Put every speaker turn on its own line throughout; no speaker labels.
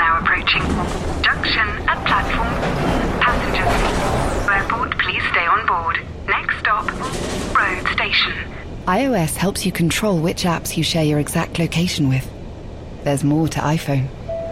now approaching. Junction at platform. Passengers. Airport, please stay on board. Next stop, road station.
iOS helps you control which apps you share your exact location with. There's more to iPhone.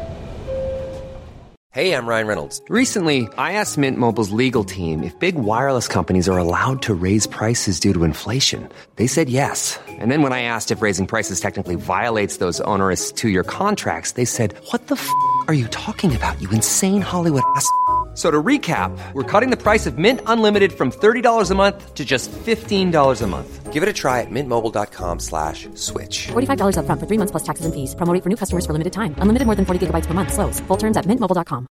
Hey, I'm Ryan Reynolds. Recently, I asked Mint Mobile's legal team if big wireless companies are allowed to raise prices due to inflation. They said yes. And then when I asked if raising prices technically violates those onerous 2-year contracts, they said, "What the f*** are you talking about, you insane Hollywood ass?" So to recap, we're cutting the price of Mint Unlimited from $30 a month to just $15 a month. Give it a try at mintmobile.com/switch.
$45 up front for 3 months plus taxes and fees. Promo rate for new customers for limited time. Unlimited more than 40 gigabytes per month. Slows full terms at mintmobile.com.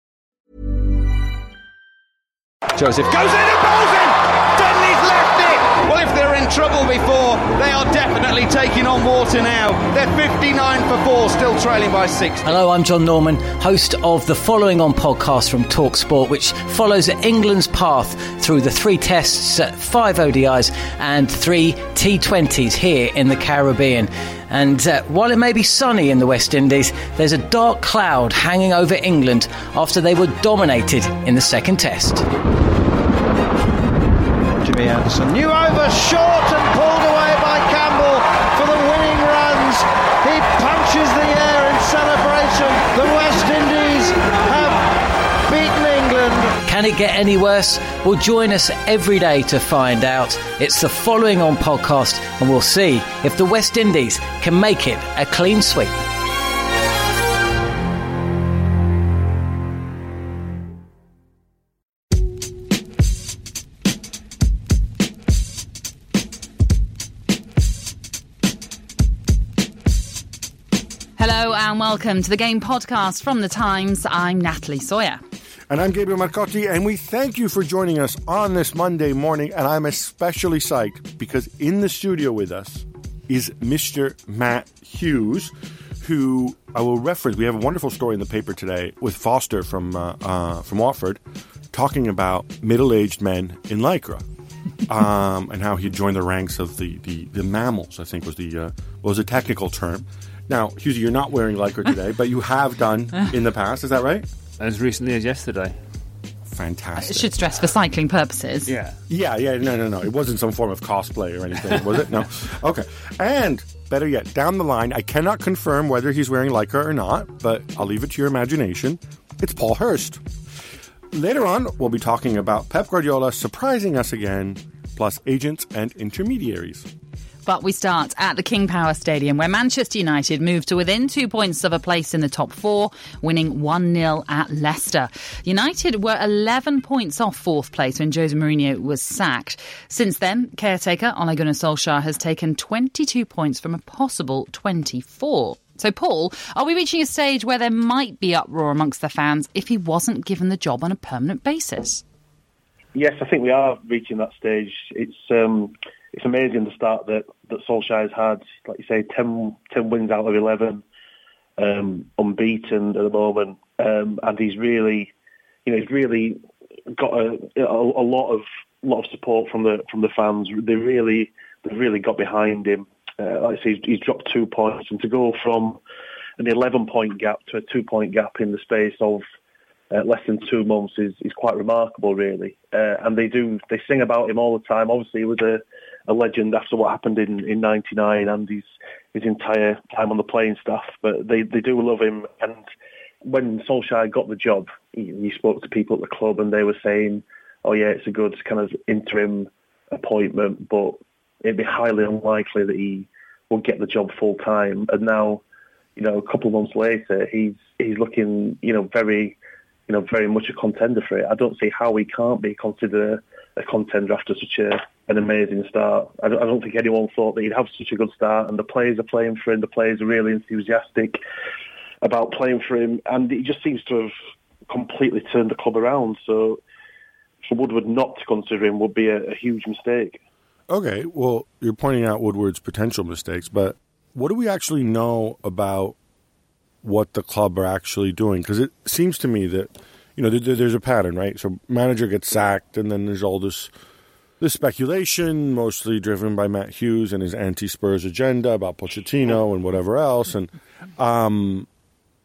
Joseph goes in and bowls in! Dudley's left it! Well, if they're in trouble before, they are definitely taking on water now. They're 59 for 4, still trailing by 6.
Hello, I'm John Norman, host of the Following On podcast from TalkSport, which follows England's path through the 3 tests, 5 ODIs and 3 T20s here in the Caribbean. And while it may be sunny in the West Indies, there's a dark cloud hanging over England after they were dominated in the second test.
Jimmy Anderson, new over, short and pulled away by Campbell for the winning runs. He punches the air in celebration. The West Indies have beaten England.
Can it get any worse? Well, join us every day to find out. It's the Following On podcast, and we'll see if the West Indies can make it a clean sweep.
Hello and welcome to the Game Podcast from The Times. I'm Natalie Sawyer.
And I'm Gabriel Marcotti, and we thank you for joining us on this Monday morning. And I'm especially psyched because in the studio with us is Mr. Matt Hughes, who I will reference. We have a wonderful story in the paper today with Foster from Watford talking about middle-aged men in Lycra. And how he joined the ranks of the mammals, I think was the technical term. Now, Hughes, you're not wearing Lycra today, but you have done in the past. Is that right?
As recently as yesterday.
Fantastic.
It should stress for cycling purposes.
Yeah. No. It wasn't some form of cosplay or anything, was it? No. Okay. And better yet, down the line, I cannot confirm whether he's wearing Lycra or not, but I'll leave it to your imagination. It's Paul Hurst. Later on, we'll be talking about Pep Guardiola surprising us again, plus agents and intermediaries.
But we start at the King Power Stadium, where Manchester United moved to within 2 points of a place in the top 4, winning 1-0 at Leicester. United were 11 points off 4th place when Jose Mourinho was sacked. Since then, caretaker Ole Gunnar Solskjaer has taken 22 points from a possible 24. So, Paul, are we reaching a stage where there might be uproar amongst the fans if he wasn't given the job on a permanent basis?
Yes, I think we are reaching that stage. It's amazing the start that Solskjaer has had. Like you say, 10 wins out of 11, unbeaten at the moment, and he's really got a lot of support from the fans. They've really got behind him. Like I say, he's dropped 2 points, and to go from an 11-point gap to a 2-point gap in the space of less than 2 months is quite remarkable, really. And they sing about him all the time. Obviously, he was a legend after what happened in '99 and his entire time on the playing staff. But they do love him. And when Solskjaer got the job, he spoke to people at the club, and they were saying, "Oh yeah, it's a good kind of interim appointment, but it'd be highly unlikely that he will get the job full time." And now, a couple of months later, he's looking, very much a contender for it. I don't see how he can't be considered a contender after such an amazing start. I don't think anyone thought that he'd have such a good start, and the players are playing for him. The players are really enthusiastic about playing for him, and he just seems to have completely turned the club around. So for Woodward not to consider him would be a huge mistake.
Okay, well, you're pointing out Woodward's potential mistakes, but what do we actually know about what the club are actually doing? Because it seems to me that, there's a pattern, right? So manager gets sacked, and then there's all this speculation, mostly driven by Matt Hughes and his anti-Spurs agenda about Pochettino and whatever else. And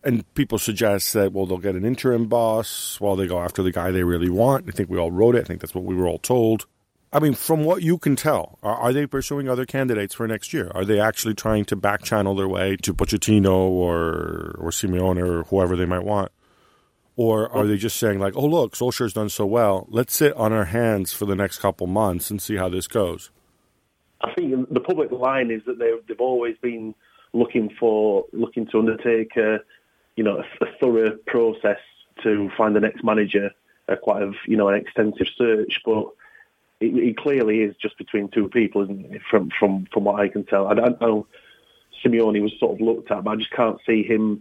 And people suggest that, well, they'll get an interim boss while they go after the guy they really want. I think we all wrote it. I think that's what we were all told. I mean, from what you can tell, are they pursuing other candidates for next year? Are they actually trying to back-channel their way to Pochettino or Simeone or whoever they might want? Or are they just saying, like, oh, look, Solskjaer's done so well. Let's sit on our hands for the next couple months and see how this goes?
I think the public line is that they've always been looking to undertake a thorough process to find the next manager, quite an extensive search, but it clearly is just between two people, isn't it? From what I can tell, I don't know. Simeone was sort of looked at, but I just can't see him,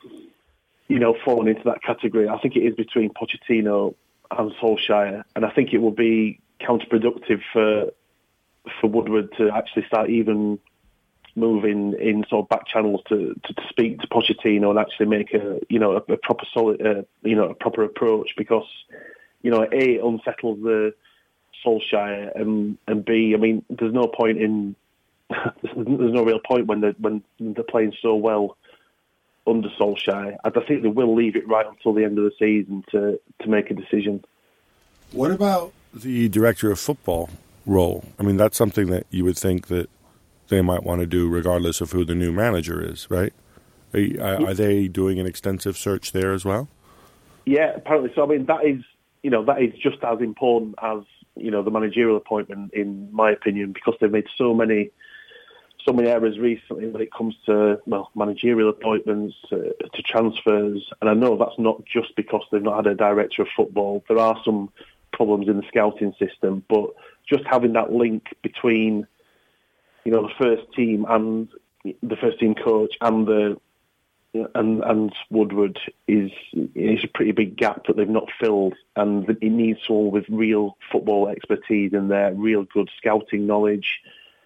falling into that category. I think it is between Pochettino and Solskjaer, and I think it will be counterproductive for Woodward to actually start even moving in sort of back channels to speak to Pochettino and actually make a proper solid a proper approach, because A, it unsettles the Solskjaer, and B, I mean, there's no point in there's no real point when they're playing so well under Solskjaer. I think they will leave it right until the end of the season to make a decision.
What about the director of football role? I mean, that's something that you would think that they might want to do regardless of who the new manager is, right? Are they doing an extensive search there as well? Yeah, apparently so. I mean, that is just as important as the managerial appointment, in my opinion, because they've made so many errors recently when it comes to managerial appointments, to transfers. And I know that's not just because they've not had a director of football. There are some problems in the scouting system, but just having that link between the first team and the first team coach and Woodward is a pretty big gap that they've not filled, and it needs someone with real football expertise in there, real good scouting knowledge,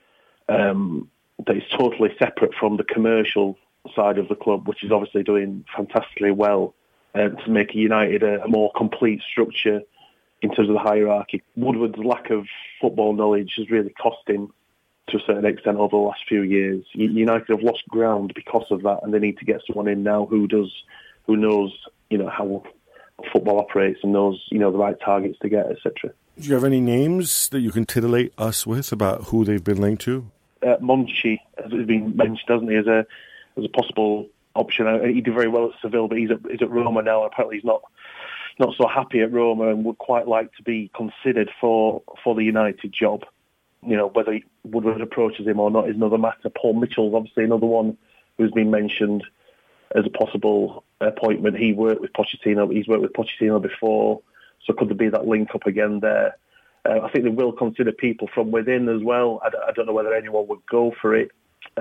that is totally separate from the commercial side of the club, which is obviously doing fantastically well, to make United a more complete structure in terms of the hierarchy. Woodward's lack of football knowledge has really cost him to a certain extent over the last few years. United have lost ground because of that, and they need to get someone in now who knows how football operates and knows the right targets to get, etc. Do you have any names that you can titillate us with about who they've been linked to? Monchi has been mentioned, hasn't he, as a possible option. He did very well at Seville, but he's at Roma now. Apparently, he's not so happy at Roma and would quite like to be considered for the United job. Whether Woodward approaches him or not is another matter. Paul Mitchell's obviously another one who's been mentioned as a possible appointment. He worked with Pochettino, but he's worked with Pochettino before, so could there be that link up again there? I think they will consider people from within as well. I don't know whether anyone would go for it.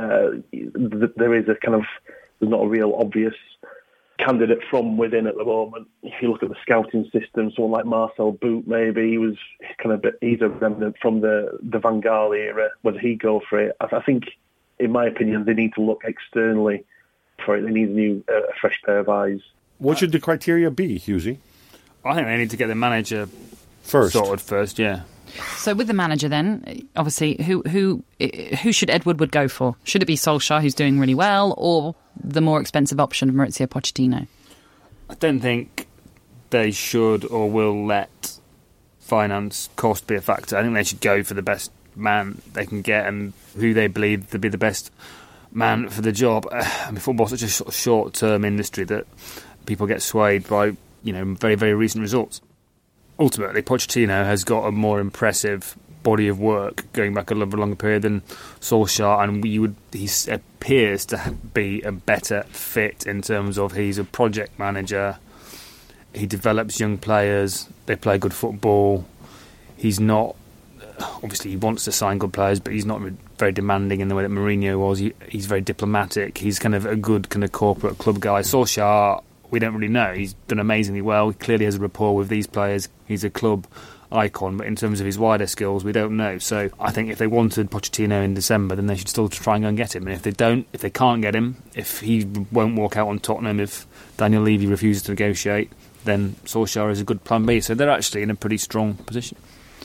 There is there's not a real obvious candidate from within at the moment. If you look at the scouting system, someone like Marcel Boot, maybe he's a remnant from the Van Gaal era. Whether he'd go for it, I think, in my opinion, they need to look externally for it. They need a fresh pair of eyes. What should the criteria be, Hughesy?
I think they need to get the manager
sorted
first. Yeah.
So with the manager, then, obviously, who should Ed Woodward go for? Should it be Solskjaer, who's doing really well, or the more expensive option of Maurizio Pochettino?
I don't think they should or will let finance cost be a factor. I think they should go for the best man they can get and who they believe to be the best man for the job. I mean, football's such a sort of short-term industry that people get swayed by very, very recent results. Ultimately, Pochettino has got a more impressive body of work going back a longer period than Solskjaer, and he appears to be a better fit in terms of he's a project manager. He develops young players. They play good football. He's not, obviously he wants to sign good players, but he's not very demanding in the way that Mourinho was. He's very diplomatic. He's kind of a good kind of corporate club guy. Solskjaer, we don't really know. He's done amazingly well. He clearly has a rapport with these players. He's a club icon, but in terms of his wider skills, we don't know. So I think if they wanted Pochettino in December, then they should still try and go and get him. And if they can't get him, if he won't walk out on Tottenham, if Daniel Levy refuses to negotiate, then Solskjaer is a good plan B. So they're actually in a pretty strong position.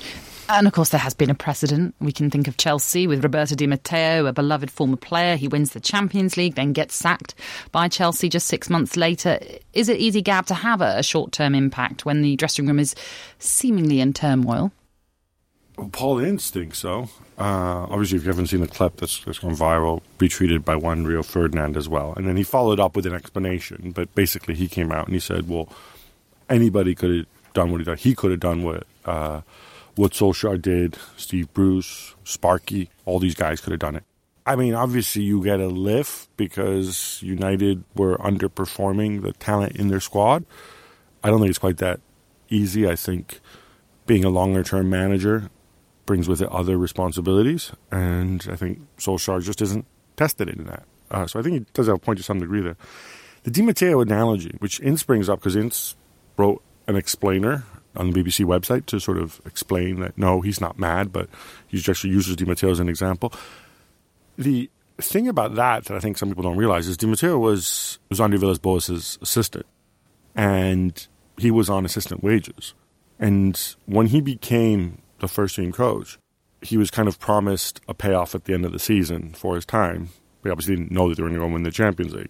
And, of course, there has been a precedent. We can think of Chelsea with Roberto Di Matteo, a beloved former player. He wins the Champions League, then gets sacked by Chelsea just 6 months later. Is it easy, Gab, to have a short-term impact when the dressing room is seemingly in turmoil?
Well, Paul Ince thinks so. Obviously, if you haven't seen the clip that's gone viral, retweeted by one Rio Ferdinand as well. And then he followed up with an explanation. But basically, he came out and he said, well, anybody could have done what he did. He could have done what Solskjaer did, Steve Bruce, Sparky, all these guys could have done it. I mean, obviously you get a lift because United were underperforming the talent in their squad. I don't think it's quite that easy. I think being a longer-term manager brings with it other responsibilities, and I think Solskjaer just isn't tested in that. So I think he does have a point to some degree there. The Di Matteo analogy, which Ince brings up because Ince wrote an explainer on the BBC website to sort of explain that, no, he's not mad, but he just uses Di Matteo as an example. The thing about that I think some people don't realize is Di Matteo was Andre Villas-Boas' assistant, and he was on assistant wages. And when he became the first-team coach, he was kind of promised a payoff at the end of the season for his time. We obviously didn't know that they were going to go win the Champions League.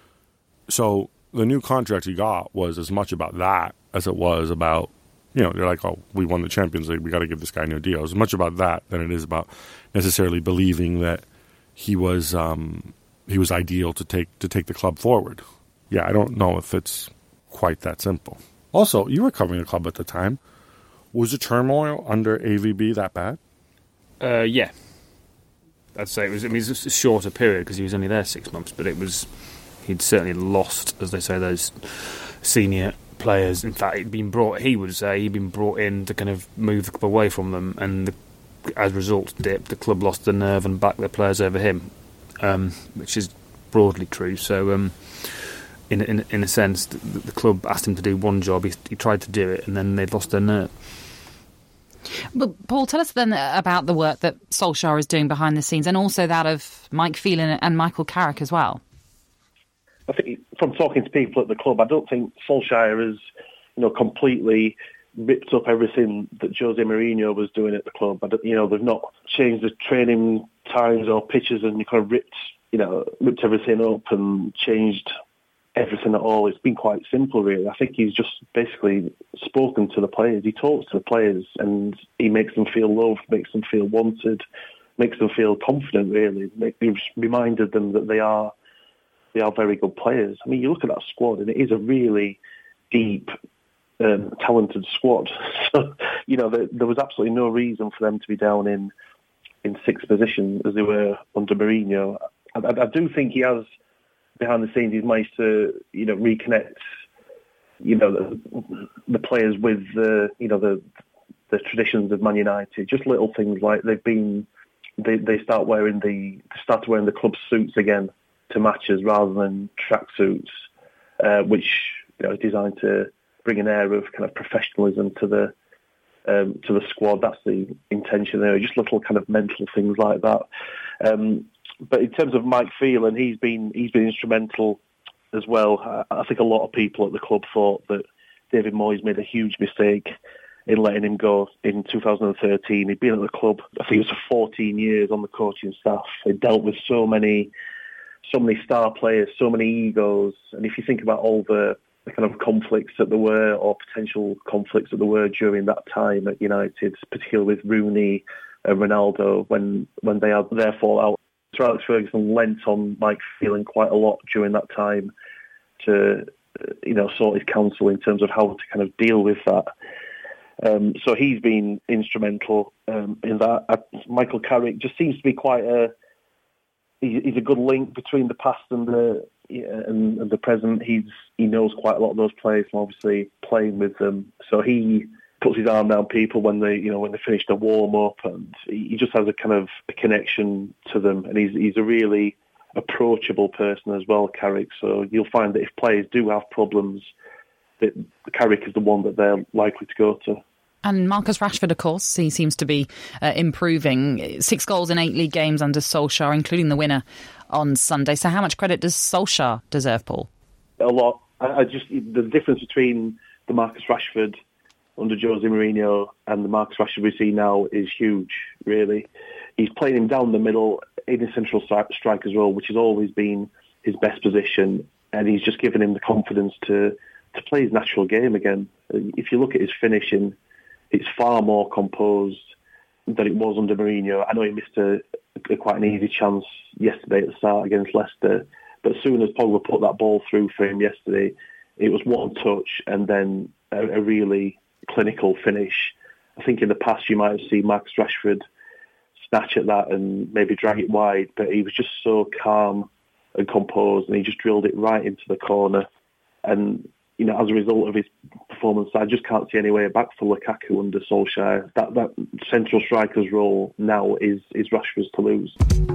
So the new contract he got was as much about that as it was about, they're like, oh, we won the Champions League, we got to give this guy a new deal. As much about that than it is about necessarily believing that he was ideal to take the club forward. Yeah, I don't know if it's quite that simple. Also, you were covering the club at the time. Was the turmoil under AVB that bad?
Yeah. I'd say it was. I mean, it was a shorter period because he was only there 6 months, but he'd certainly lost, as they say, those senior players. In fact, he'd been brought in to kind of move the club away from them, and as a result, the club lost the nerve and backed their players over him, which is broadly true. So, in a sense, the club asked him to do one job. He tried to do it, and then they'd lost their nerve.
But Paul, tell us then about the work that Solskjaer is doing behind the scenes, and also that of Mike Phelan and Michael Carrick as well.
I think from talking to people at the club, I don't think Solskjaer has, completely ripped up everything that Jose Mourinho was doing at the club. They've not changed the training times or pitches and kind of ripped everything up and changed everything at all. It's been quite simple, really. I think he's just basically spoken to the players. He talks to the players and he makes them feel loved, makes them feel wanted, makes them feel confident, really. He's reminded them that they are very good players. I mean, you look at that squad and it is a really deep, talented squad. So, there was absolutely no reason for them to be down in sixth position as they were under Mourinho. I do think he has, behind the scenes, he's managed to, reconnect, the players with the traditions of Man United. Just little things like they started wearing the club suits again to matches rather than tracksuits, which is designed to bring an air of kind of professionalism to the squad. That's the intention there. Just little kind of mental things like that. But in terms of Mike Phelan, he's been instrumental as well. I think a lot of people at the club thought that David Moyes made a huge mistake in letting him go in 2013. He'd been at the club, I think it was for 14 years on the coaching staff. He dealt with so many star players, so many egos. And if you think about all the kind of conflicts that there were, or potential conflicts that there were during that time at United, particularly with Rooney and Ronaldo, when they had their fallout, Sir Alex Ferguson lent on Mike Phelan quite a lot during that time to, sort his counsel in terms of how to kind of deal with that. So he's been instrumental in that. Michael Carrick just seems to be he's a good link between the past and the present. He knows quite a lot of those players from obviously playing with them. So he puts his arm down people when they finish the warm up, and he just has a kind of a connection to them. And he's a really approachable person as well, Carrick. So you'll find that if players do have problems, that Carrick is the one that they're likely to go to.
And Marcus Rashford, of course, he seems to be improving. 6 goals in 8 league games under Solskjaer, including the winner on Sunday. So how much credit does Solskjaer deserve, Paul?
A lot. The difference between the Marcus Rashford under Jose Mourinho and the Marcus Rashford we see now is huge, really. He's playing him down the middle in a central striker's role, which has always been his best position, and he's just given him the confidence to play his natural game again. If you look at his finishing, it's far more composed than it was under Mourinho. I know he missed a quite an easy chance yesterday at the start against Leicester, but as soon as Pogba put that ball through for him yesterday, it was one touch and then a really clinical finish. I think in the past you might have seen Marcus Rashford snatch at that and maybe drag it wide, but he was just so calm and composed, and he just drilled it right into the corner. And you know, as a result of his performance, I just can't see any way back for Lukaku under Solskjaer. That central striker's role now is Rashford's to lose.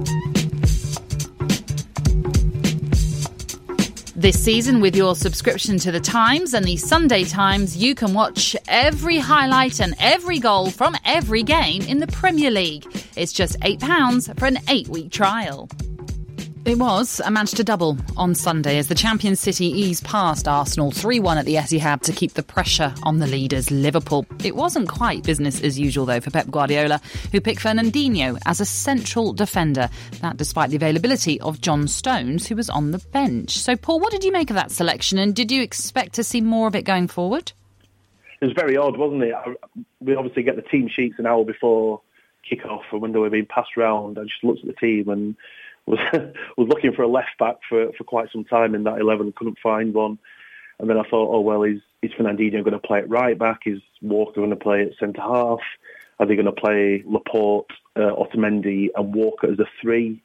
This season, with your subscription to The Times and the Sunday Times, you can watch every highlight and every goal from every game in the Premier League. It's just £8 for an 8-week trial. It was a Manchester double on Sunday as the champion City eased past Arsenal 3-1 at the Etihad to keep the pressure on the leaders Liverpool. It wasn't quite business as usual though for Pep Guardiola, who picked Fernandinho as a central defender. That despite the availability of John Stones, who was on the bench. So Paul, what did you make of that selection, and did you expect to see more of it going forward?
It was very odd, wasn't it? We obviously get the team sheets an hour before kick-off, and when they were being passed around, I just looked at the team and was looking for a left back for quite some time in that 11, couldn't find one. And then I thought, oh, well, is Fernandinho going to play at right back? Is Walker going to play at centre-half? Are they going to play Laporte, Otamendi and Walker as a 3?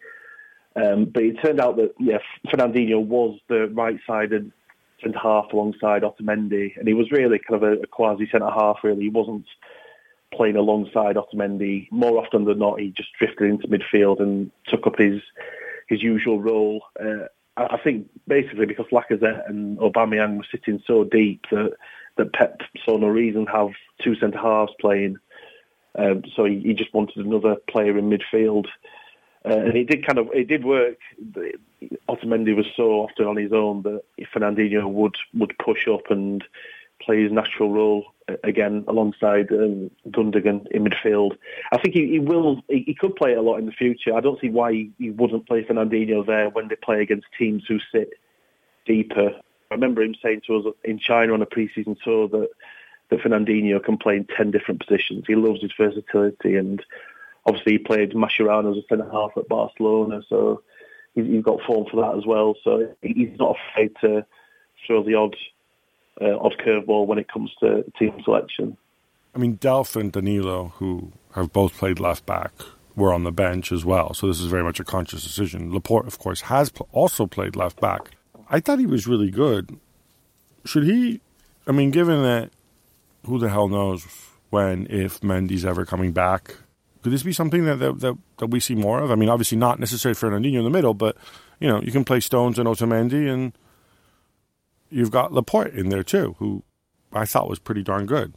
But it turned out that, Fernandinho was the right-sided centre-half alongside Otamendi, and he was really kind of a quasi-centre-half, really. He wasn't playing alongside Otamendi. More often than not, he just drifted into midfield and took up his usual role. I think basically because Lacazette and Aubameyang were sitting so deep that Pep saw no reason to have two centre-halves playing. So he just wanted another player in midfield. And it did work. Otamendi was so often on his own that Fernandinho would push up and play his natural role again alongside Gundogan in midfield. I think he could play it a lot in the future. I don't see why he wouldn't play Fernandinho there when they play against teams who sit deeper. I remember him saying to us in China on a pre-season tour that Fernandinho can play in 10 different positions. He loves his versatility, and obviously he played Mascherano as a centre-half at Barcelona, so he's got form for that as well. So he's not afraid to throw the odd curveball when it comes to team selection.
I mean, Delph and Danilo, who have both played left back, were on the bench as well. So this is very much a conscious decision. Laporte, of course, has also played left back. I thought he was really good. Should he? I mean, given that, who the hell knows if Mendy's ever coming back? Could this be something that we see more of? I mean, obviously not necessarily Fernandinho in the middle, but you can play Stones and Otamendi, and you've got Laporte in there too, who I thought was pretty darn good.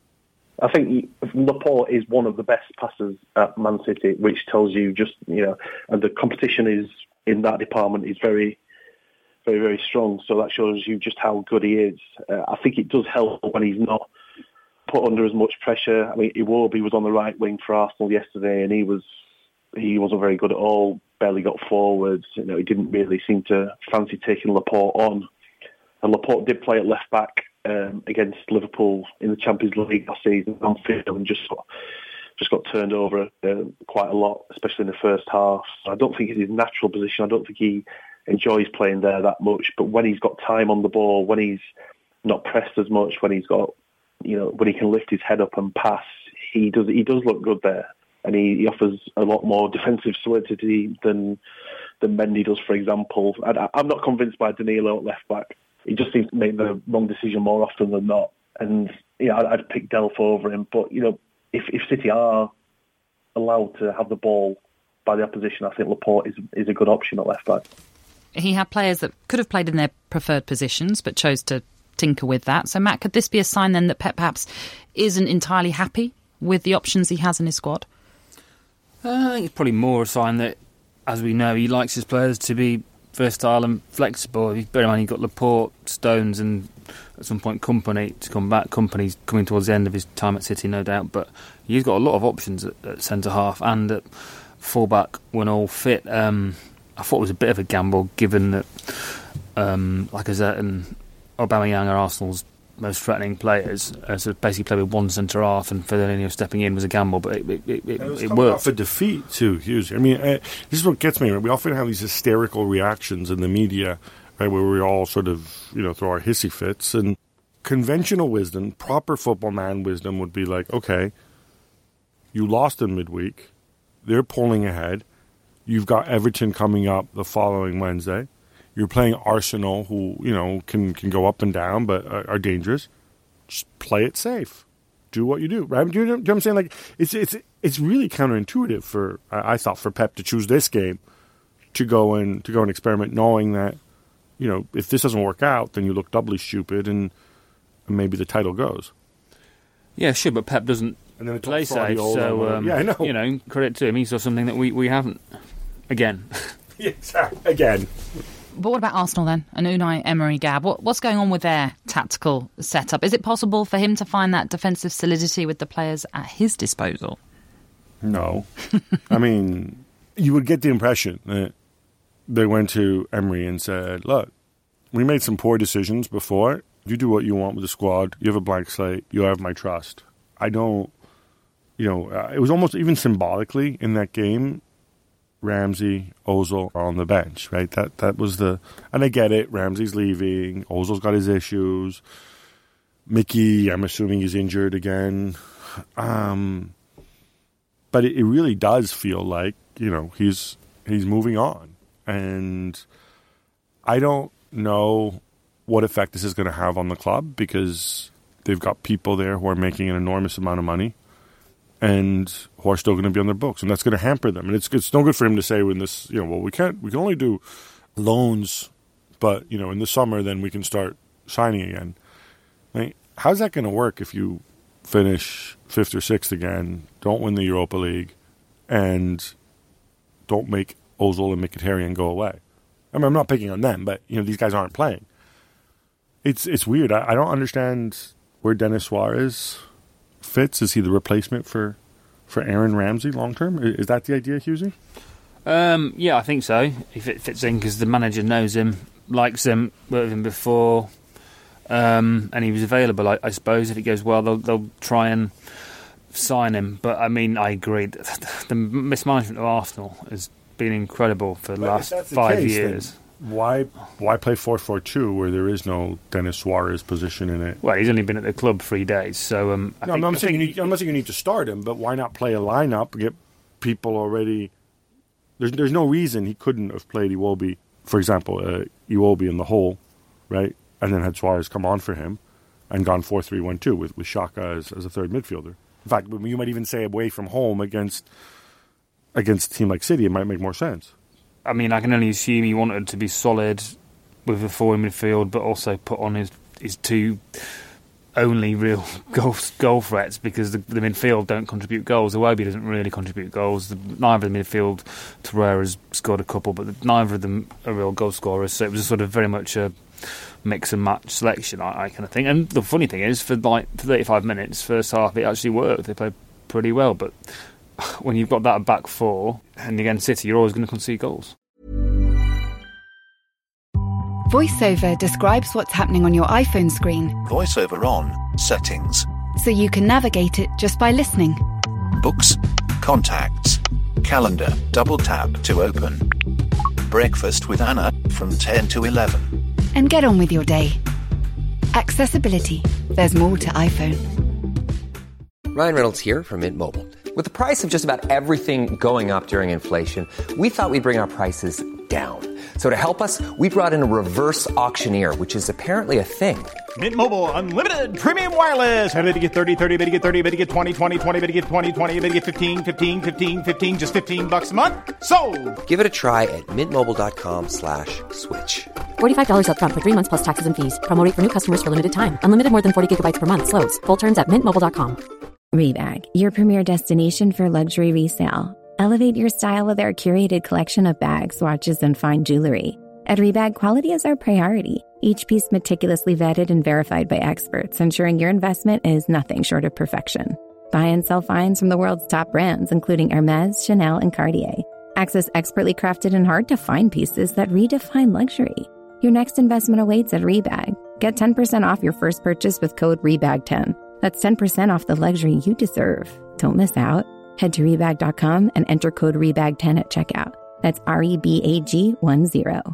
I think Laporte is one of the best passers at Man City, which tells you just, and the competition is in that department is very, very, very strong. So that shows you just how good he is. I think it does help when he's not put under as much pressure. I mean, Iwobi was on the right wing for Arsenal yesterday, and he wasn't very good at all. Barely got forwards. He didn't really seem to fancy taking Laporte on. And Laporte did play at left back against Liverpool in the Champions League last season on field and just got turned over quite a lot, especially in the first half. So I don't think it's his natural position. I don't think he enjoys playing there that much. But when he's got time on the ball, when he's not pressed as much, when he's got, when he can lift his head up and pass, he does look good there, and he offers a lot more defensive solidity than Mendy does, for example. I'm not convinced by Danilo at left back. He just seems to make the wrong decision more often than not. And I'd pick Delph over him. But if City are allowed to have the ball by the opposition, I think Laporte is a good option at left back.
He had players that could have played in their preferred positions, but chose to tinker with that. So, Matt, could this be a sign then that Pep perhaps isn't entirely happy with the options he has in his squad?
I think it's probably more a sign that, as we know, he likes his players to be versatile and flexible. Bear in mind, you've got Laporte, Stones, and at some point Company to come back. Company's coming towards the end of his time at City, no doubt, but he's got a lot of options at centre-half and at full-back when all fit. I thought it was a bit of a gamble, given that Lacazette and Aubameyang are Arsenal's most threatening players. So basically play with one centre-half, and Fernandinho stepping in was a gamble, but it worked.
For defeat too, Hughes. I mean, this is what gets me. We often have these hysterical reactions in the media, right, where we all sort of, throw our hissy fits. And conventional wisdom, proper football man wisdom, would be like, okay, you lost in midweek. They're pulling ahead. You've got Everton coming up the following Wednesday. You're playing Arsenal, who, can go up and down, but are dangerous. Just play it safe. Do what you do, right? Do you know what I'm saying? Like, it's really counterintuitive I thought, for Pep to choose this game to go and experiment, knowing that, if this doesn't work out, then you look doubly stupid, and maybe the title goes. Yeah, sure,
but Pep doesn't play safe, so
yeah, I know.
Credit to him. He saw something that we haven't. Again.
Exactly. Again.
But what about Arsenal then? And Unai Emery, Gab? What's going on with their tactical setup? Is it possible for him to find that defensive solidity with the players at his disposal?
No. I mean, you would get the impression that they went to Emery and said, look, we made some poor decisions before. You do what you want with the squad. You have a blank slate. You have my trust. I don't, it was almost even symbolically in that game, Ramsey, Ozil are on the bench, right? That was and I get it, Ramsey's leaving, Ozil's got his issues, Mickey, I'm assuming he's injured again. But it really does feel like, he's moving on. And I don't know what effect this is going to have on the club, because they've got people there who are making an enormous amount of money and who are still going to be on their books, and that's going to hamper them. And it's no good for him to say when this, we can only do loans, but in the summer then we can start signing again. Like, how's that going to work if you finish 5th or 6th again, don't win the Europa League, and don't make Ozil and Mkhitaryan go away? I mean, I'm not picking on them, but these guys aren't playing. It's weird. I don't understand where Denis Suarez fits. Is he the replacement for Aaron Ramsey long term? Is that the idea, Hughesy?
Yeah, I think so. If it fits in, because the manager knows him, likes him, worked with him before, and he was available. I suppose if it goes well, they'll try and sign him. But I mean, I agree. The mismanagement of Arsenal has been incredible for the last 5 years.
Why play 4-4-2 where there is no Denis Suarez position in it?
Well, he's only been at the club 3 days, so I'm
not saying you need to start him, but why not play a lineup, get people already? There's no reason he couldn't have played Iwobi, for example, Iwobi in the hole, right, and then had Suarez come on for him, and gone 4-3-1-2 with Xhaka as a third midfielder. In fact, you might even say away from home against a team like City, it might make more sense.
I mean, I can only assume he wanted to be solid with the forward midfield, but also put on his two only real goal threats, because the midfield don't contribute goals. Iwobi doesn't really contribute goals. Neither of the midfield, Torreira's scored a couple, but neither of them are real goal scorers. So it was sort of very much a mix and match selection, I kind of think. And the funny thing is, for 35 minutes, first half, it actually worked. They played pretty well, but when you've got that back four, and against City, you're always going to concede goals.
VoiceOver describes what's happening on your iPhone screen.
VoiceOver on, settings.
So you can navigate it just by listening.
Books, contacts, calendar, double tap to open. Breakfast with Anna from 10 to 11.
And get on with your day. Accessibility. There's more to iPhone.
Ryan Reynolds here from Mint Mobile. With the price of just about everything going up during inflation, we thought we'd bring our prices down. So to help us, we brought in a reverse auctioneer, which is apparently a thing.
Mint Mobile Unlimited Premium Wireless. How to get 30, 30, bit to get 30, bit to get 20, 20, 20, bit to get 20, 20, bit to get 15, 15, 15, 15, just $15 a month? Sold!
Give it a try at mintmobile.com/switch.
$45 up front for 3 months plus taxes and fees. Promo rate for new customers for limited time. Unlimited more than 40 gigabytes per month. Slows full terms at mintmobile.com.
Rebag, your premier destination for luxury resale. Elevate your style with our curated collection of bags, watches, and fine jewelry. At Rebag, quality is our priority. Each piece meticulously vetted and verified by experts, ensuring your investment is nothing short of perfection. Buy and sell finds from the world's top brands, including Hermes, Chanel, and Cartier. Access expertly crafted and hard-to-find pieces that redefine luxury. Your next investment awaits at Rebag. Get 10% off your first purchase with code REBAG10. That's 10% off the luxury you deserve. Don't miss out. Head to Rebag.com and enter code REBAG10 at checkout. That's REBAG10.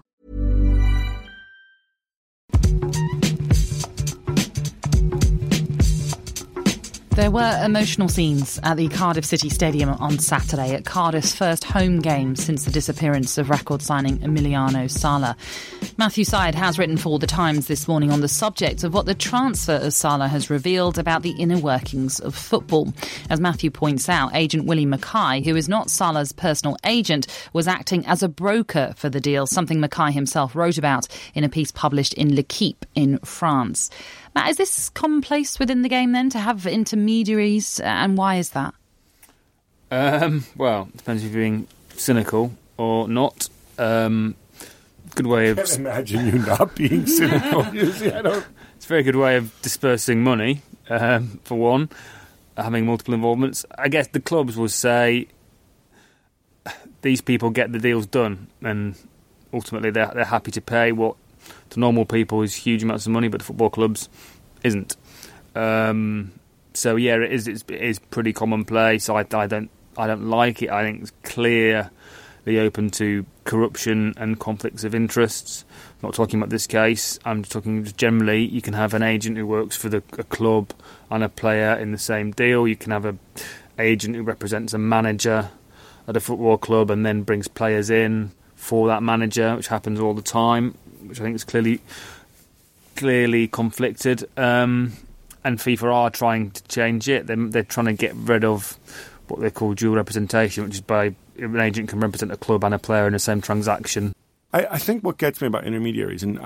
There were emotional scenes at the Cardiff City Stadium on Saturday at Cardiff's first home game since the disappearance of record signing Emiliano Sala. Matthew Syed has written for The Times this morning on the subject of what the transfer of Sala has revealed about the inner workings of football. As Matthew points out, agent Willie Mackay, who is not Sala's personal agent, was acting as a broker for the deal, something Mackay himself wrote about in a piece published in L'Equipe in France. Matt, is this commonplace within the game then to have intermediaries, and why is that?
Well, depends if you're being cynical or not. Good way of...
I can't imagine you not being cynical.
It's a very good way of dispersing money, for one, having multiple involvements. I guess the clubs will say these people get the deals done, and ultimately they're happy to pay what to normal people is huge amounts of money, but the football clubs isn't. So yeah, it is pretty commonplace. I don't like it. I think it's clearly open to corruption and conflicts of interests. I'm not talking about this case. I'm talking generally. You can have an agent who works for a club and a player in the same deal. You can have an agent who represents a manager at a football club and then brings players in for that manager, which happens all the time, which I think is clearly conflicted. And FIFA are trying to change it. They're trying to get rid of what they call dual representation, which is by an agent can represent a club and a player in the same transaction.
I think what gets me about intermediaries, and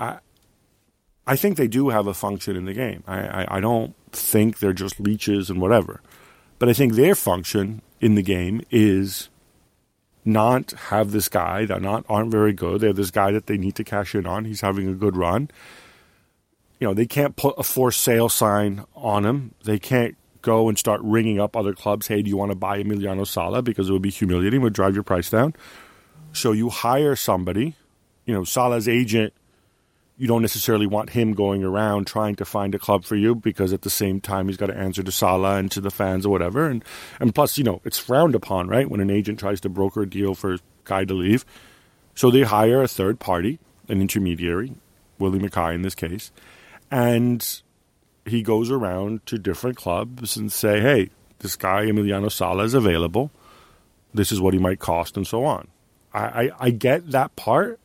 I think they do have a function in the game. I don't think they're just leeches and whatever. But I think their function in the game is not have this guy that aren't very good. They have this guy that they need to cash in on. He's having a good run. You know, they can't put a for sale sign on him. They can't go and start ringing up other clubs. Hey, do you want to buy Emiliano Sala? Because it would be humiliating. It would drive your price down. So you hire somebody. You know, Sala's agent, you don't necessarily want him going around trying to find a club for you, because at the same time he's got to answer to Sala and to the fans or whatever. And plus, you know, it's frowned upon, right, when an agent tries to broker a deal for a guy to leave. So they hire a third party, an intermediary, Willie Mackay in this case, and he goes around to different clubs and say, hey, this guy Emiliano Sala is available. This is what he might cost, and so on. I get that part.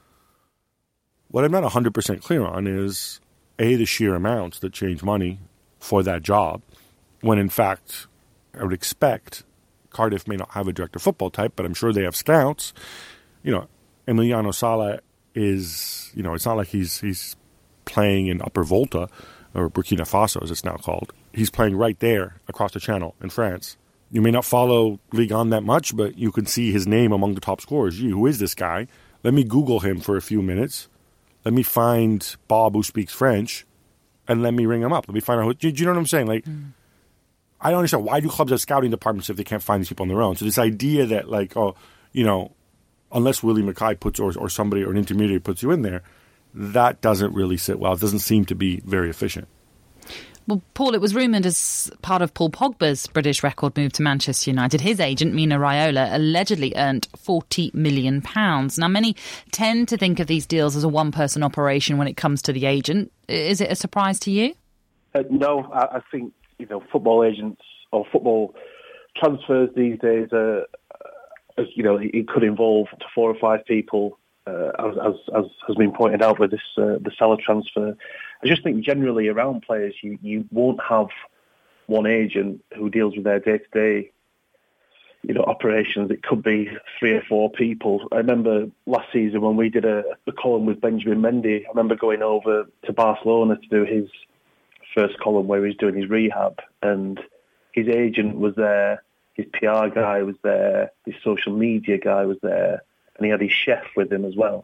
What I'm not 100% clear on is, A, the sheer amounts that change money for that job, when in fact I would expect Cardiff may not have a director of football type, but I'm sure they have scouts. You know, Emiliano Sala is, you know, it's not like he's playing in Upper Volta or Burkina Faso, as it's now called. He's playing right there across the channel in France. You may not follow Ligue 1 that much, but you can see his name among the top scorers. Gee, who is this guy? Let me Google him for a few minutes. Let me find Bob who speaks French, and let me ring him up. Let me find out. Do you know what I'm saying? Like, I don't understand. Why do clubs have scouting departments if they can't find these people on their own? So this idea that, like, oh, you know, unless Willie Mackay puts or somebody or an intermediary puts you in there, that doesn't really sit well. It doesn't seem to be very efficient.
Well, Paul, it was rumoured as part of Paul Pogba's British record move to Manchester United, his agent, Mino Raiola, allegedly earned £40 million. Now, many tend to think of these deals as a one-person operation when it comes to the agent. Is it a surprise to you?
No, I think, you know, football agents or football transfers these days are, as you know, it could involve up to 4 or 5 people, as has been pointed out with this the Sala transfer. I just think generally around players, you won't have one agent who deals with their day-to-day, you know, operations. It could be 3 or 4 people. I remember last season when we did a column with Benjamin Mendy. I remember going over to Barcelona to do his first column where he was doing his rehab, and his agent was there, his PR guy was there, his social media guy was there, and he had his chef with him as well.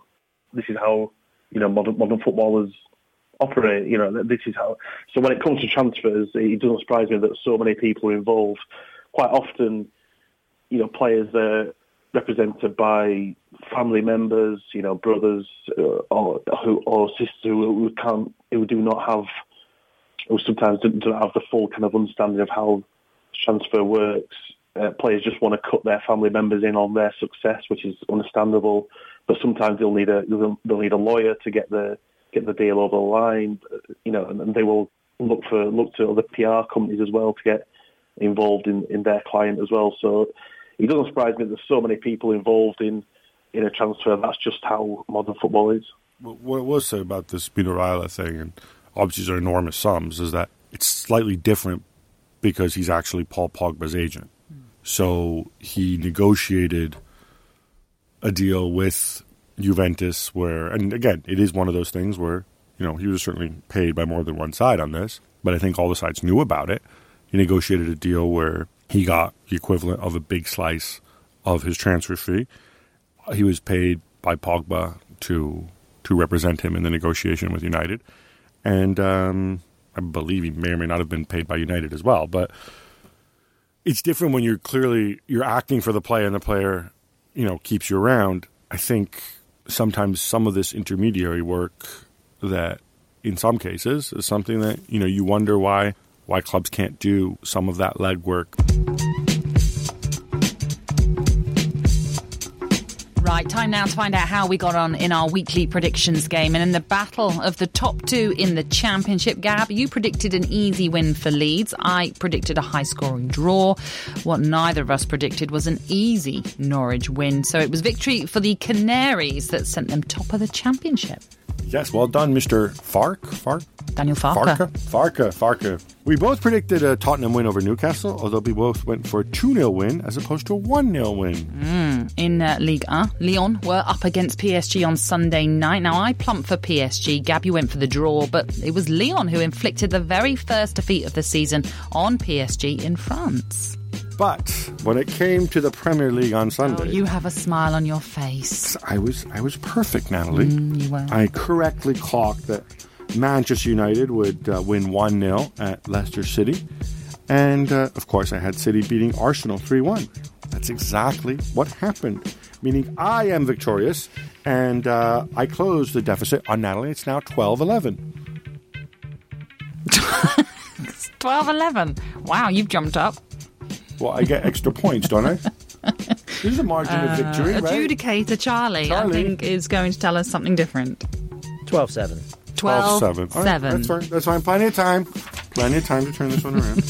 modern footballers operate. This is how. So when it comes to transfers, it doesn't surprise me that so many people are involved. Quite often, players are represented by family members, brothers or sisters who sometimes don't have the full kind of understanding of how transfer works. Players just want to cut their family members in on their success, which is understandable. But sometimes they'll need a lawyer to get the deal over the line, and they will look to other PR companies as well to get involved in their client as well. So it doesn't surprise me that there's so many people involved in a transfer. That's just how modern football is.
What I will say about this Mino Raiola thing, and obviously these are enormous sums, is that it's slightly different because he's actually Paul Pogba's agent. So he negotiated a deal with Juventus where, and again, it is one of those things where, he was certainly paid by more than one side on this, but I think all the sides knew about it. He negotiated a deal where he got the equivalent of a big slice of his transfer fee. He was paid by Pogba to represent him in the negotiation with United. And I believe he may or may not have been paid by United as well. But it's different when you're acting for the player and the player, keeps you around. I think sometimes some of this intermediary work that in some cases is something that, you wonder why clubs can't do some of that legwork.
Right, time now to find out how we got on in our weekly predictions game. And in the battle of the top two in the Championship, Gab, you predicted an easy win for Leeds. I predicted a high-scoring draw. What neither of us predicted was an easy Norwich win. So it was victory for the Canaries that sent them top of the Championship.
Yes, well done, Mr.
Daniel Farke.
Farke. We both predicted a Tottenham win over Newcastle, although we both went for a 2-0 win as opposed to a 1-0 win.
In Ligue 1, Lyon were up against PSG on Sunday night. Now, I plumped for PSG. Gab, you went for the draw, but it was Lyon who inflicted the very first defeat of the season on PSG in France.
But when it came to the Premier League on Sunday...
Oh, you have a smile on your face.
I was perfect, Natalie.
You were.
I correctly clocked that Manchester United would win 1-0 at Leicester City. And, of course, I had City beating Arsenal 3-1. That's exactly what happened. Meaning I am victorious, and I closed the deficit on Natalie. It's now 12-11.
12-11. Wow, you've jumped up.
Well, I get extra points, don't I? This is a margin of victory, right?
Adjudicator Charlie, I think, is going to tell us something different.
12-7.
12-7.
All right, that's fine. Plenty of time to turn this one around.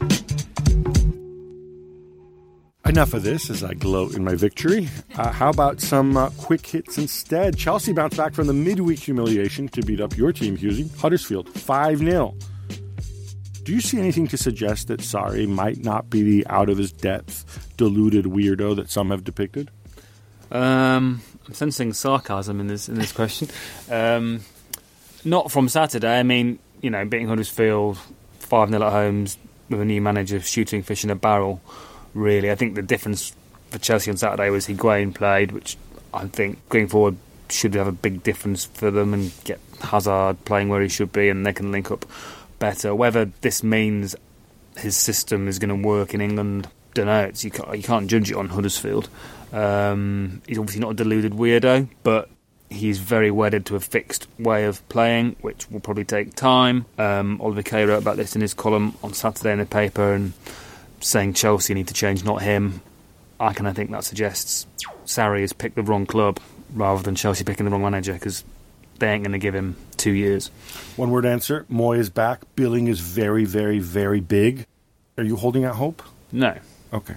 Enough of this as I gloat in my victory. How about some quick hits instead? Chelsea bounced back from the midweek humiliation to beat up your team, Husey. Huddersfield, 5-0. Do you see anything to suggest that Sarri might not be the out-of-his-depth, deluded weirdo that some have depicted?
I'm sensing sarcasm in this question. Not from Saturday. I mean, beating Huddersfield 5-0 at home with a new manager shooting fish in a barrel, really. I think the difference for Chelsea on Saturday was Higuain played, which I think going forward should have a big difference for them and get Hazard playing where he should be and they can link up better. Whether this means his system is going to work in England, don't know. You can't judge it on Huddersfield. He's obviously not a deluded weirdo, but he's very wedded to a fixed way of playing, which will probably take time. Oliver Kay wrote about this in his column on Saturday in the paper and saying Chelsea need to change, not him. I think that suggests Sarri has picked the wrong club rather than Chelsea picking the wrong manager, because they ain't going to give him 2 years.
One word answer, Moy is back. Billing is very, very, very big. Are you holding out hope?
No.
Okay.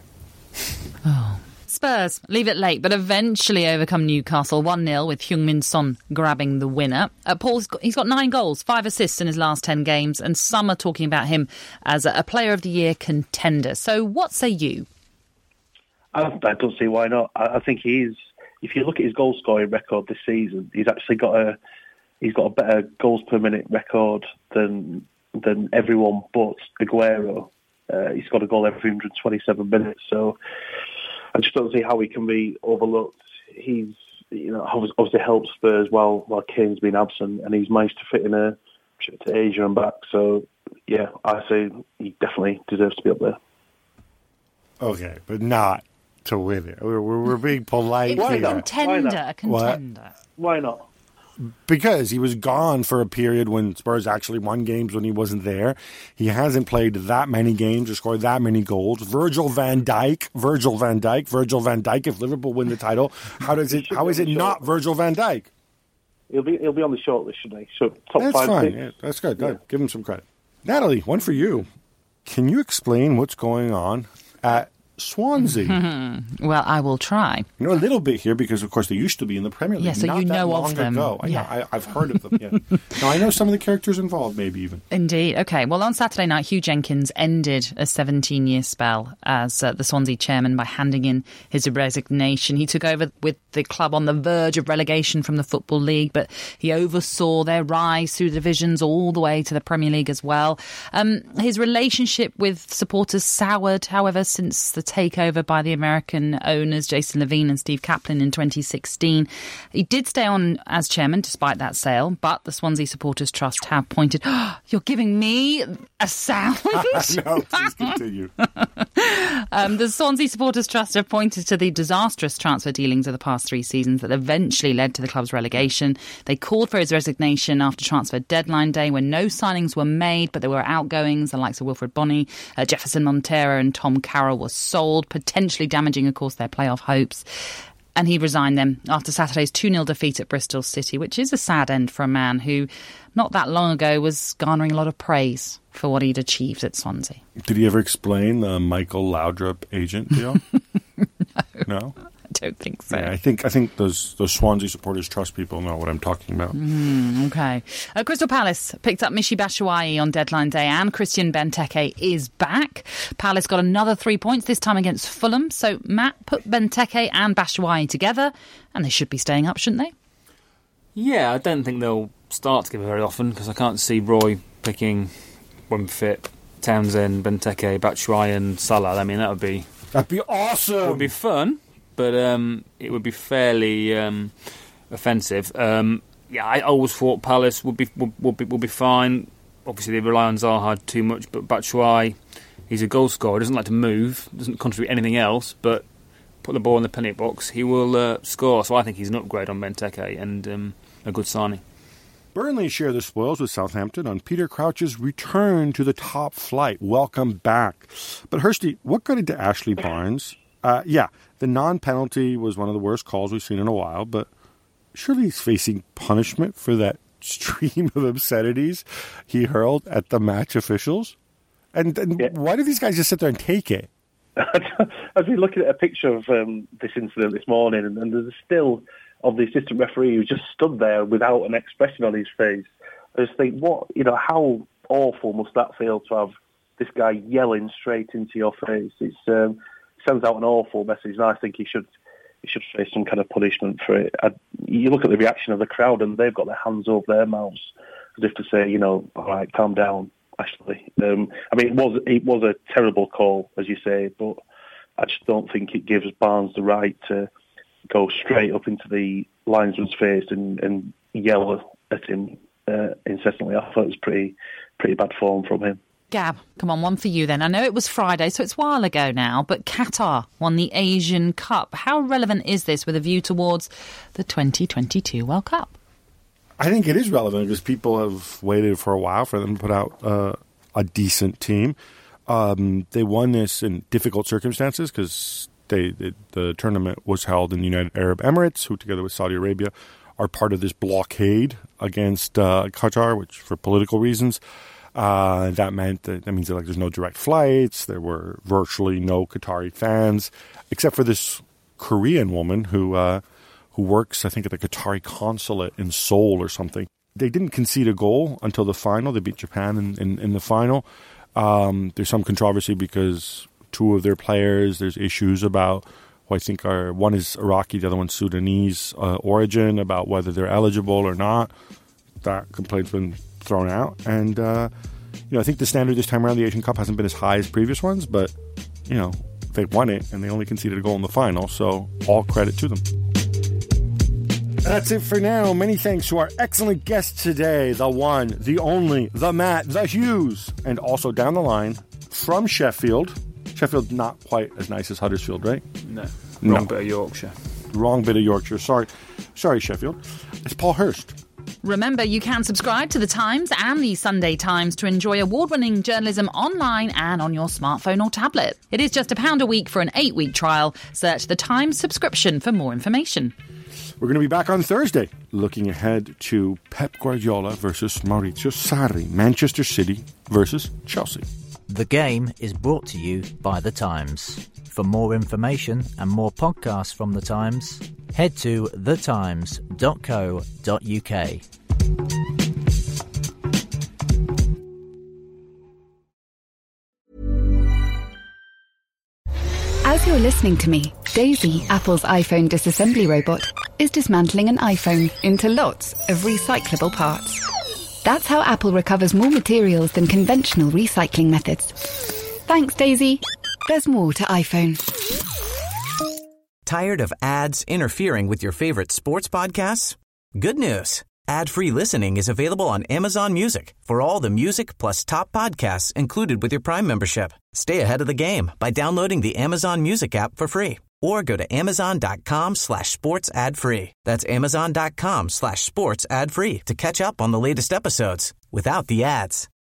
Spurs leave it late, but eventually overcome Newcastle 1-0 with Heung-min Son grabbing the winner. He's got 9 goals, 5 assists in his last 10 games, and some are talking about him as a Player of the Year contender. So what say you?
I don't see why not. I think he's, if you look at his goal scoring record this season, he's actually got a better goals per minute record than everyone but Aguero. He's got a goal every 127 minutes, so I just don't see how he can be overlooked. He's obviously helped Spurs while Kane's been absent, and he's managed to fit in a trip to Asia and back. So, yeah, I say he definitely deserves to be up there.
Okay, but not to win it. We're being polite
It's
here.
a contender.
Why not?
Because he was gone for a period when Spurs actually won games when he wasn't there. He hasn't played that many games or scored that many goals. Virgil van Dijk. If Liverpool win the title, how is it not Virgil van Dijk?
He'll be on the shortlist, shouldn't he? So top
That's
5
fine.
picks.
Yeah, that's good. Yeah. Give him some credit. Natalie, one for you. Can you explain what's going on at Swansea?
Well, I will try.
You know a little bit here because, of course, they used to be in the Premier League.
Yeah, so
not
you
that
know
long
of them.
Ago.
Yeah.
I've heard of them. Yeah. Now I know some of the characters involved, maybe even.
Indeed. Okay. Well, on Saturday night, Hugh Jenkins ended a 17-year spell as the Swansea chairman by handing in his resignation. He took over with the club on the verge of relegation from the Football League, but he oversaw their rise through the divisions all the way to the Premier League as well. His relationship with supporters soured, however, since the takeover by the American owners, Jason Levine and Steve Kaplan, in 2016. He did stay on as chairman despite that sale, but the Swansea Supporters Trust have pointed... you're giving me a sound?
No, please continue.
The Swansea Supporters Trust have pointed to the disastrous transfer dealings of the past 3 seasons that eventually led to the club's relegation. They called for his resignation after transfer deadline day when no signings were made, but there were outgoings. The likes of Wilfred Bonney, Jefferson Montero and Tom Carroll were sold, potentially damaging, of course, their playoff hopes. And he resigned them after Saturday's 2-0 defeat at Bristol City, which is a sad end for a man who, not that long ago, was garnering a lot of praise for what he'd achieved at Swansea.
Did he ever explain the Michael Laudrup agent deal? No?
I don't think so.
Yeah, I think those Swansea Supporters Trust people know what I'm talking about.
Okay. Crystal Palace picked up Michy Batshuayi on deadline day, and Christian Benteke is back. Palace got another 3 points, this time against Fulham. So, Matt, put Benteke and Batshuayi together, and they should be staying up, shouldn't they?
Yeah, I don't think they'll start together very often because I can't see Roy picking, when fit, Townsend, Benteke, Batshuayi and Salah. I mean, that'd be
awesome.
It would be fun, but it would be fairly offensive. I always thought Palace would be fine. Obviously, they rely on Zaha too much, but Batshuayi, he's a goal scorer. Doesn't like to move, doesn't contribute anything else, but put the ball in the penalty box, he will score. So I think he's an upgrade on Benteke and a good signing.
Burnley share the spoils with Southampton on Peter Crouch's return to the top flight. Welcome back. But Hursty, what got into Ashley Barnes? The non-penalty was one of the worst calls we've seen in a while, but surely he's facing punishment for that stream of obscenities he hurled at the match officials. And why do these guys just sit there and take it?
I've been looking at a picture of this incident this morning, and there's a still of the assistant referee who just stood there without an expression on his face. I just think, how awful must that feel to have this guy yelling straight into your face? It sends out an awful message, and I think he should face some kind of punishment for it. You look at the reaction of the crowd, and they've got their hands over their mouths as if to say, all right, calm down, Ashley. It was a terrible call, as you say, but I just don't think it gives Barnes the right to go straight up into the linesman's face and yell at him incessantly. I thought it was pretty bad form from him.
Gab, come on, one for you then. I know it was Friday, so it's a while ago now, but Qatar won the Asian Cup. How relevant is this with a view towards the 2022 World Cup?
I think it is relevant because people have waited for a while for them to put out a decent team. They won this in difficult circumstances because the tournament was held in the United Arab Emirates, who together with Saudi Arabia are part of this blockade against Qatar, which for political reasons. That means that there's no direct flights. There were virtually no Qatari fans, except for this Korean woman who works, I think, at the Qatari consulate in Seoul or something. They didn't concede a goal until the final. They beat Japan in the final. There's some controversy because two of their players, there's issues about who I think one is Iraqi, the other one's Sudanese origin, about whether they're eligible or not. That complaint's been thrown out. And, I think the standard this time around, the Asian Cup hasn't been as high as previous ones, but, they won it and they only conceded a goal in the final. So all credit to them. That's it for now. Many thanks to our excellent guests today, the one, the only, the Matt, the Hughes, and also down the line from Sheffield. Sheffield not quite as nice as Huddersfield, right?
No. Wrong bit of Yorkshire.
Wrong bit of Yorkshire. Sorry, Sheffield. It's Paul Hurst.
Remember, you can subscribe to The Times and The Sunday Times to enjoy award-winning journalism online and on your smartphone or tablet. It is just £1 a week for an 8-week trial. Search The Times subscription for more information.
We're going to be back on Thursday, looking ahead to Pep Guardiola versus Maurizio Sarri, Manchester City versus Chelsea.
The Game is brought to you by The Times. For more information and more podcasts from The Times, head to thetimes.co.uk.
As you're listening to me, Daisy, Apple's iPhone disassembly robot, is dismantling an iPhone into lots of recyclable parts. That's how Apple recovers more materials than conventional recycling methods. Thanks, Daisy. There's more to iPhone.
Tired of ads interfering with your favorite sports podcasts? Good news. Ad-free listening is available on Amazon Music for all the music plus top podcasts included with your Prime membership. Stay ahead of the game by downloading the Amazon Music app for free or go to amazon.com/sports ad free. That's amazon.com/sports ad free to catch up on the latest episodes without the ads.